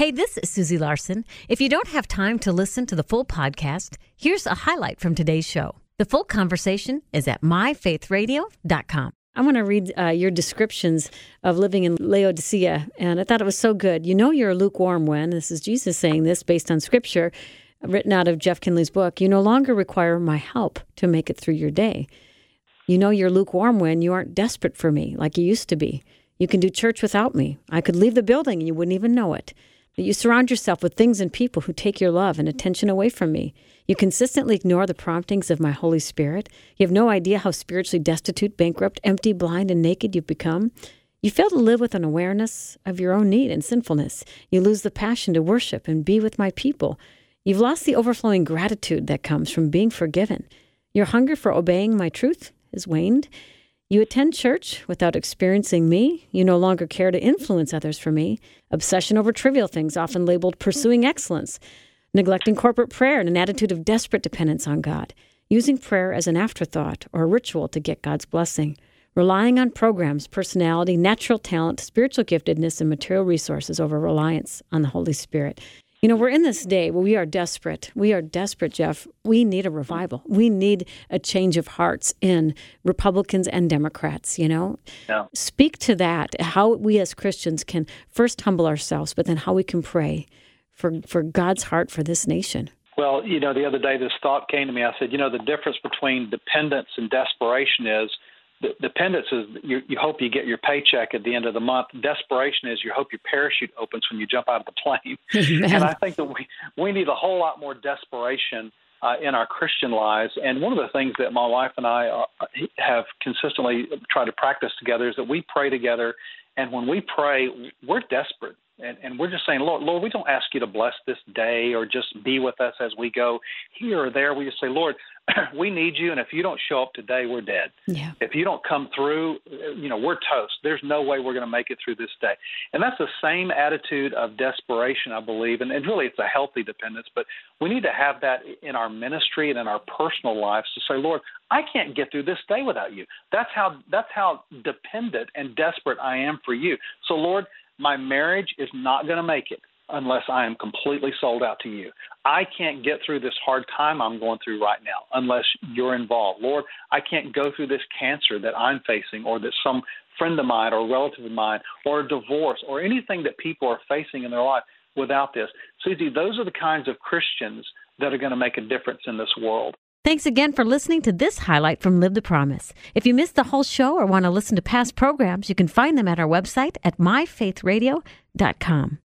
Hey, this is Susie Larson. If you don't have time to listen to the full podcast, here's a highlight from today's show. The full conversation is at myfaithradio.com. I want to read your descriptions of living in Laodicea, and I thought it was so good. You know you're lukewarm when, this is Jesus saying this based on Scripture, written out of Jeff Kinley's book, you no longer require my help to make it through your day. You know you're lukewarm when you aren't desperate for me like you used to be. You can do church without me. I could leave the building and you wouldn't even know it. But you surround yourself with things and people who take your love and attention away from me. You consistently ignore the promptings of my Holy Spirit. You have no idea how spiritually destitute, bankrupt, empty, blind, and naked you've become. You fail to live with an awareness of your own need and sinfulness. You lose the passion to worship and be with my people. You've lost the overflowing gratitude that comes from being forgiven. Your hunger for obeying my truth has waned. You attend church without experiencing me. You no longer care to influence others for me. Obsession over trivial things, often labeled pursuing excellence. Neglecting corporate prayer and an attitude of desperate dependence on God. Using prayer as an afterthought or a ritual to get God's blessing. Relying on programs, personality, natural talent, spiritual giftedness, and material resources over reliance on the Holy Spirit. You know, we're in this day where we are desperate. We are desperate, Jeff. We need a revival. We need a change of hearts in Republicans and Democrats, you know? Yeah. Speak to that, how we as Christians can first humble ourselves, but then how we can pray for God's heart for this nation. Well, you know, the other day this thought came to me. I said, you know, the difference between dependence and desperation is dependence is you hope you get your paycheck at the end of the month. Desperation is you hope your parachute opens when you jump out of the plane. And I think that we need a whole lot more desperation in our Christian lives. And one of the things that my wife and I have consistently tried to practice together is that we pray together. And when we pray, we're desperate. And we're just saying, Lord, we don't ask you to bless this day or just be with us as we go here or there. We just say, Lord, we need you, and if you don't show up today, we're dead. Yeah. If you don't come through, you know, we're toast. There's no way we're going to make it through this day. And that's the same attitude of desperation, I believe, and really it's a healthy dependence, but we need to have that in our ministry and in our personal lives to say, Lord, I can't get through this day without you. That's how dependent and desperate I am for you. So, Lord, my marriage is not going to make it unless I am completely sold out to you. I can't get through this hard time I'm going through right now unless you're involved. Lord, I can't go through this cancer that I'm facing or that some friend of mine or relative of mine or a divorce or anything that people are facing in their life without this. Susie, those are the kinds of Christians that are going to make a difference in this world. Thanks again for listening to this highlight from Live the Promise. If you missed the whole show or want to listen to past programs, you can find them at our website at myfaithradio.com.